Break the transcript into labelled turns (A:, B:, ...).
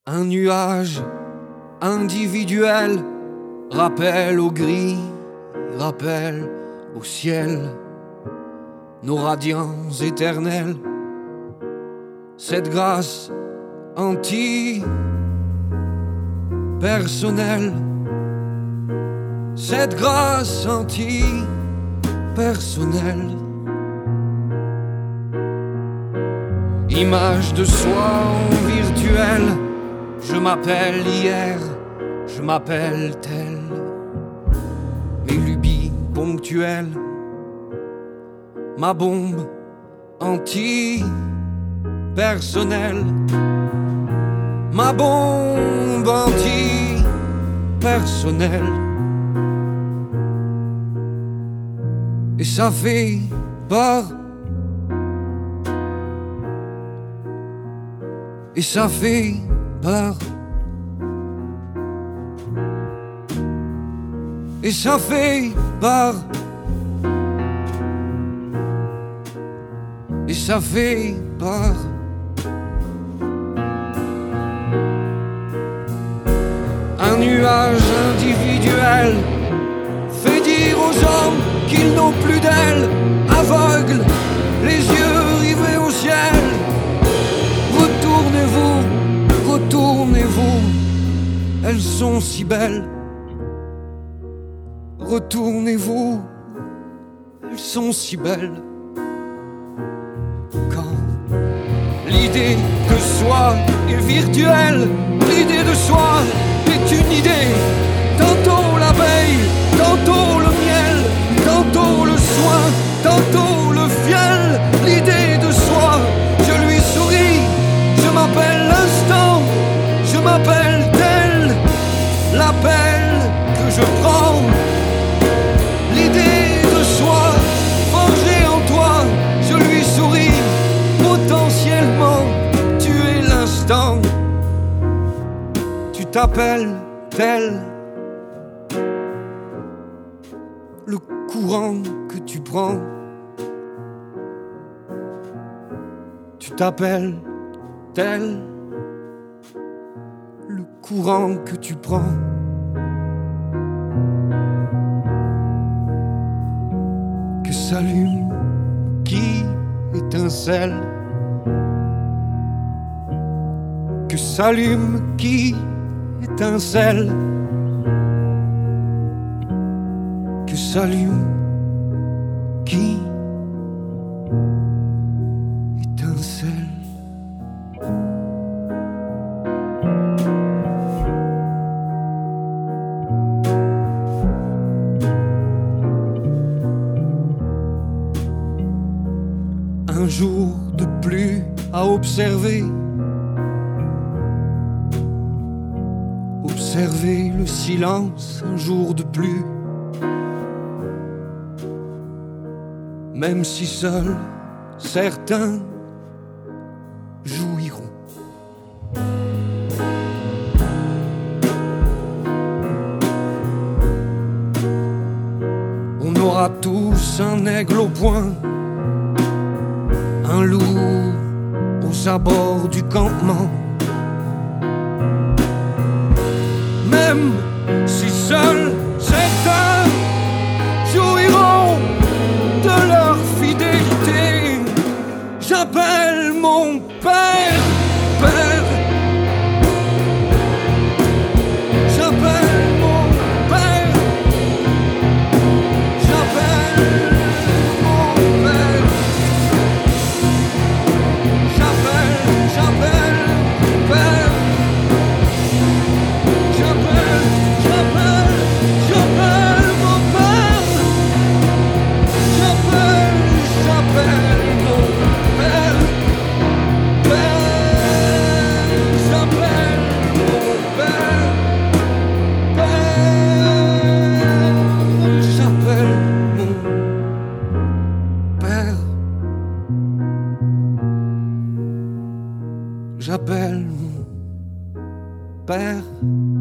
A: Un nuage individuel, rappel au gris, rappel au ciel, nos radiants éternels, cette grâce anti-personnelle, cette grâce anti-personnelle. Image de soi en virtuel, je m'appelle hier, je m'appelle tel. Mes lubies ponctuelles, ma bombe anti-personnelle, ma bombe anti-personnelle. Et ça fait peur, et ça fait peur, et ça fait peur, et ça fait peur. Un nuage individuel fait dire aux hommes qu'ils n'ont plus d'ailes, aveugles, les yeux rivés au ciel. Retournez-vous, retournez-vous, elles sont si belles. Retournez-vous, elles sont si belles. Quand l'idée de soi est virtuelle, l'idée de soi est une idée. Tantôt l'abeille, tantôt le miel, tantôt le soin, tantôt le fiel. L'idée de soi, je lui souris, je m'appelle l'instant, je m'appelle tel. L'appel que je prends, l'idée de soi forgée en toi, je lui souris. Potentiellement, tu es l'instant. Tu t'appelles tel. Le courant que tu prends, tu t'appelles tel. Le courant que tu prends, que s'allume, qui étincelle, que s'allume, qui étincelle, que s'allume, qui étincelle. Un jour de plus à observer, observer le silence, un jour de plus. Même si seuls certains jouiront. On aura tous un aigle au poing, un loup aux abords du campement. Même si seuls certains jouiront de leur fidélité, j'appelle mon père, père. J'appelle mon père, j'appelle mon père. J'appelle père. J'appelle mon père. J'appelle mon père. J'appelle mon père. J'appelle mon père. J'appelle mon père.